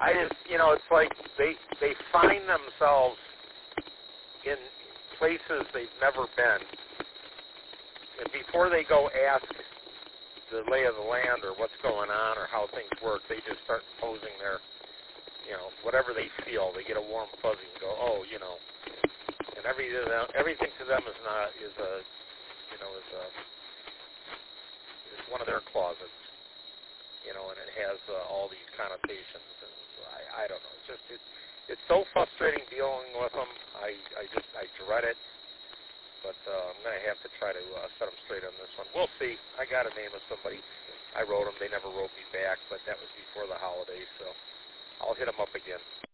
I just, it's like they find themselves in places they've never been, and before they go ask the lay of the land or what's going on or how things work, they just start imposing their, whatever they feel. They get a warm fuzzy and go, oh, and everything to them is one of their closets, and it has all these connotations, and I don't know. It's so frustrating dealing with them. I dread it. But I'm going to have to try to set them straight on this one. We'll see. I got a name of somebody. I wrote them. They never wrote me back, but that was before the holidays, so I'll hit them up again.